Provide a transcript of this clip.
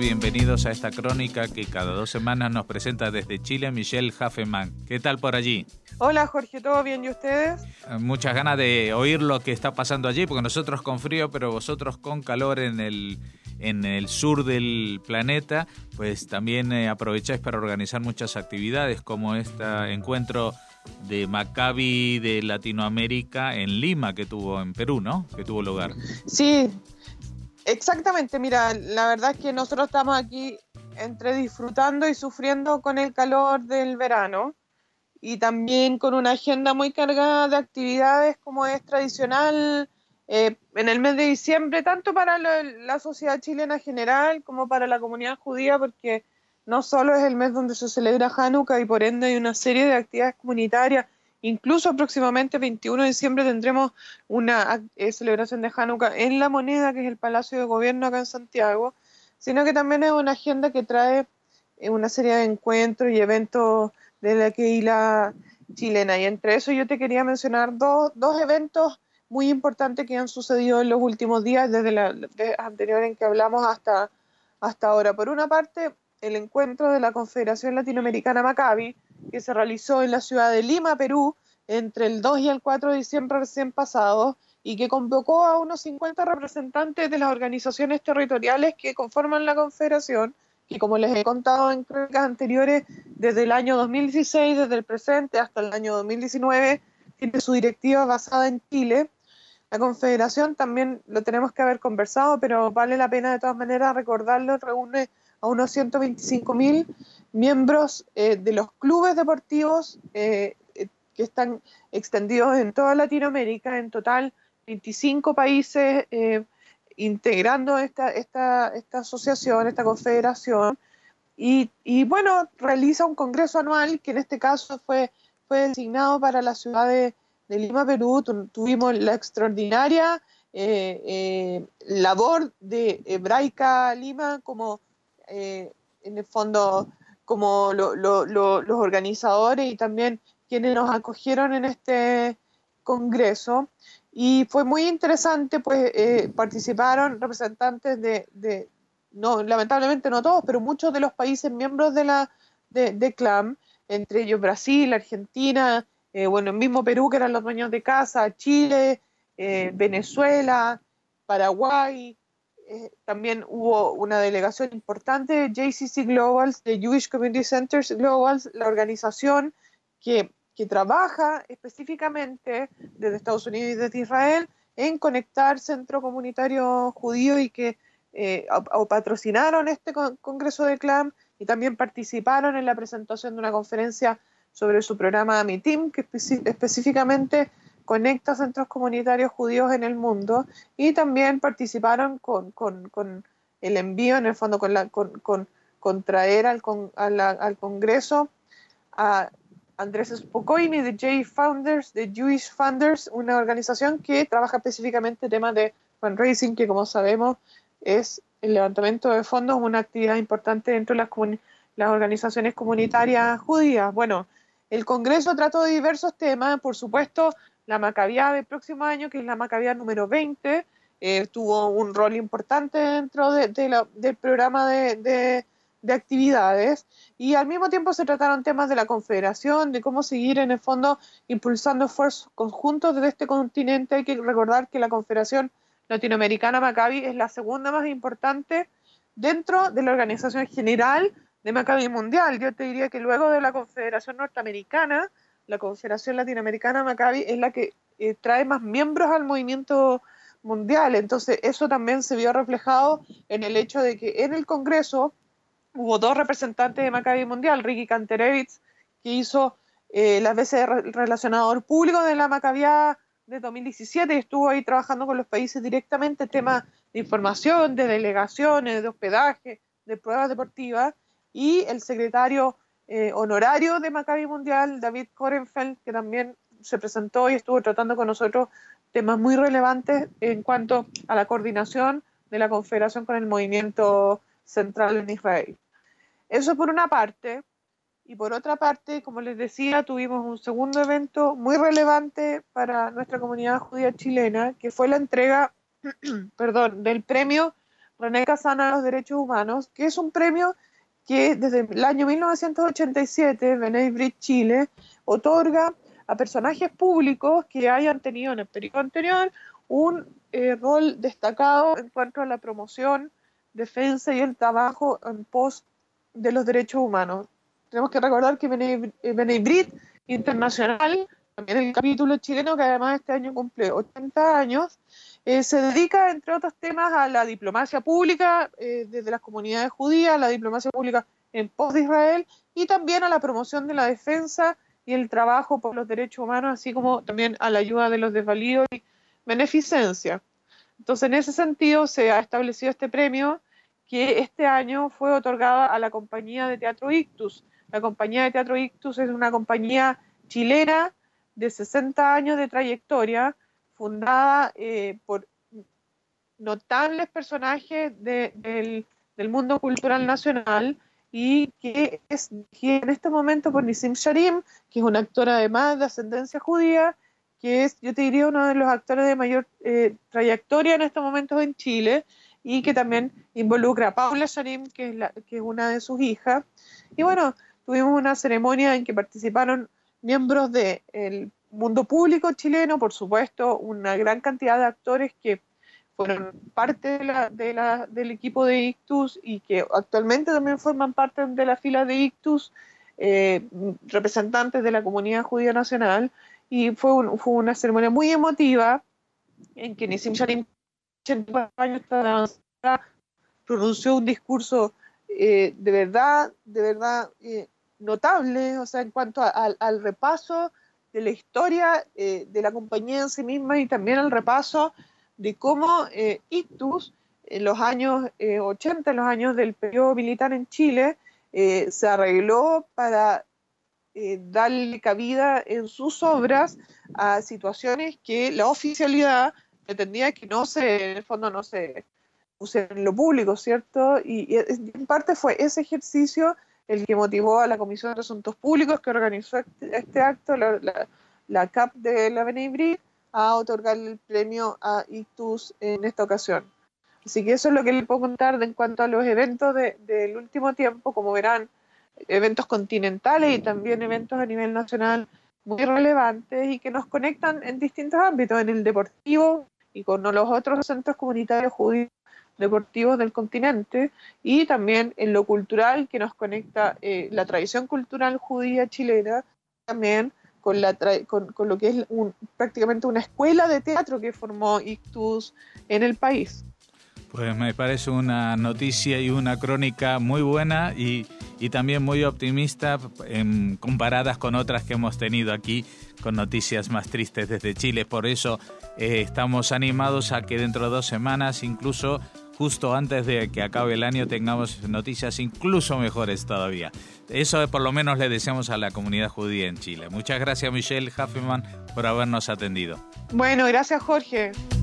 bienvenidos a esta crónica que cada 2 semanas nos presenta desde Chile Michelle Hafemann. ¿Qué tal por allí? Hola Jorge, ¿todo bien? ¿Y ustedes? Muchas ganas de oír lo que está pasando allí, porque nosotros con frío, pero vosotros con calor en el sur del planeta, pues también aprovecháis para organizar muchas actividades como este encuentro de Maccabi de Latinoamérica en Lima que tuvo en Perú, ¿no? Que tuvo lugar. Sí, exactamente. Mira, la verdad es que nosotros estamos aquí entre disfrutando y sufriendo con el calor del verano y también con una agenda muy cargada de actividades como es tradicional en el mes de diciembre, tanto para la sociedad chilena en general como para la comunidad judía, porque no solo es el mes donde se celebra Hanukkah y por ende hay una serie de actividades comunitarias. Incluso próximamente, 21 de diciembre, tendremos una celebración de Hanukkah en La Moneda, que es el Palacio de Gobierno acá en Santiago, sino que también es una agenda que trae una serie de encuentros y eventos de la Kehila chilena. Y entre eso yo te quería mencionar dos eventos muy importantes que han sucedido en los últimos días, desde la anterior en que hablamos hasta ahora. Por una parte, el encuentro de la Confederación Latinoamericana Maccabi, que se realizó en la ciudad de Lima, Perú, entre el 2 y el 4 de diciembre recién pasado, y que convocó a unos 50 representantes de las organizaciones territoriales que conforman la Confederación, que como les he contado en crónicas anteriores, desde el año 2016, desde el presente hasta el año 2019, tiene su directiva basada en Chile. La Confederación también lo tenemos que haber conversado, pero vale la pena de todas maneras recordarlo, reúne a unos 125.000 miembros de los clubes deportivos que están extendidos en toda Latinoamérica, en total 25 países integrando esta asociación, esta confederación, y bueno, realiza un congreso anual que en este caso fue designado para la ciudad de Lima, Perú. Tuvimos la extraordinaria labor de Hebraica Lima como en el fondo como los organizadores y también quienes nos acogieron en este congreso, y fue muy interesante, pues participaron representantes no, lamentablemente no todos, pero muchos de los países miembros de CLAM, entre ellos Brasil, Argentina, bueno, el mismo Perú, que eran los dueños de casa, Chile, Venezuela, Paraguay. También hubo una delegación importante de JCC Global, de Jewish Community Centers Global, la organización que trabaja específicamente desde Estados Unidos y desde Israel en conectar centro comunitario judío, y que patrocinaron este congreso de CLAM y también participaron en la presentación de una conferencia sobre su programa Amitim, que específicamente conecta centros comunitarios judíos en el mundo, y también participaron con el envío, en el fondo, con traer al Congreso a Andrés Spokojny de Jewish Funders, una organización que trabaja específicamente temas de fundraising, que como sabemos es el levantamiento de fondos, una actividad importante dentro de las organizaciones comunitarias judías. Bueno, el Congreso trató de diversos temas, por supuesto, la Maccabiá del próximo año, que es la Maccabiá número 20, tuvo un rol importante dentro del programa de actividades, y al mismo tiempo se trataron temas de la Confederación, de cómo seguir en el fondo impulsando esfuerzos conjuntos desde este continente. Hay que recordar que la Confederación Latinoamericana Maccabi es la segunda más importante dentro de la organización general de Maccabi Mundial. Yo te diría que luego de la Confederación Norteamericana, la Confederación Latinoamericana Maccabi es la que trae más miembros al movimiento mundial. Entonces eso también se vio reflejado en el hecho de que en el Congreso hubo 2 representantes de Maccabi Mundial, Ricky Kanterevitz, que hizo las veces de relacionador público de la Maccabiá de 2017 y estuvo ahí trabajando con los países directamente, temas de información, de delegaciones, de hospedaje, de pruebas deportivas, y el secretario honorario de Maccabi Mundial, David Korenfeld, que también se presentó y estuvo tratando con nosotros temas muy relevantes en cuanto a la coordinación de la Confederación con el movimiento central en Israel. Eso por una parte. Y por otra parte, como les decía, tuvimos un segundo evento muy relevante para nuestra comunidad judía chilena, que fue la entrega del premio René Cassin a los derechos humanos, que es un premio que desde el año 1987 B'nai B'rith Chile otorga a personajes públicos que hayan tenido en el periodo anterior un rol destacado en cuanto a la promoción, defensa y el trabajo en pos de los derechos humanos. Tenemos que recordar que B'nai B'rith Internacional, también el capítulo chileno, que además este año cumple 80 años, se dedica, entre otros temas, a la diplomacia pública desde las comunidades judías, la diplomacia pública en pos de Israel, y también a la promoción de la defensa y el trabajo por los derechos humanos, así como también a la ayuda de los desvalidos y beneficencia. Entonces, en ese sentido, se ha establecido este premio que este año fue otorgada a la compañía de teatro Ictus. La compañía de teatro Ictus es una compañía chilena de 60 años de trayectoria, fundada por notables personajes del mundo cultural nacional, y que es dirigida en este momento por Nissim Sharim, que es una actora además de ascendencia judía, que es, yo te diría, uno de los actores de mayor trayectoria en estos momentos en Chile, y que también involucra a Paula Sharim, que es una de sus hijas. Y bueno, tuvimos una ceremonia en que participaron miembros del mundo público chileno, por supuesto, una gran cantidad de actores que fueron parte del equipo de Ictus y que actualmente también forman parte de la fila de Ictus, representantes de la comunidad judía nacional, y fue una ceremonia muy emotiva en que Nissim Sharim, 80 años de avanzada, pronunció un discurso de verdad notable, o sea, en cuanto al repaso de la historia de la compañía en sí misma, y también al repaso de cómo Ictus en los años 80, en los años del periodo militar en Chile, se arregló para darle cabida en sus obras a situaciones que la oficialidad pretendía que en el fondo no se puse en lo público, ¿cierto? Y en parte fue ese ejercicio el que motivó a la Comisión de Asuntos Públicos, que organizó este acto, la CAP de la B'nai B'rith, a otorgar el premio a Ictus en esta ocasión. Así que eso es lo que les puedo contar en cuanto a los eventos del último tiempo. Como verán, eventos continentales y también eventos a nivel nacional muy relevantes y que nos conectan en distintos ámbitos, en el deportivo y con los otros centros comunitarios judíos deportivos del continente, y también en lo cultural, que nos conecta la tradición cultural judía chilena también con lo que es prácticamente una escuela de teatro que formó Ictus en el país. Pues me parece una noticia y una crónica muy buena y también muy optimista comparadas con otras que hemos tenido aquí, con noticias más tristes desde Chile. Por eso estamos animados a que dentro de 2 semanas, incluso justo antes de que acabe el año, tengamos noticias incluso mejores todavía. Eso por lo menos le deseamos a la comunidad judía en Chile. Muchas gracias, Michelle Hafemann, por habernos atendido. Bueno, gracias, Jorge.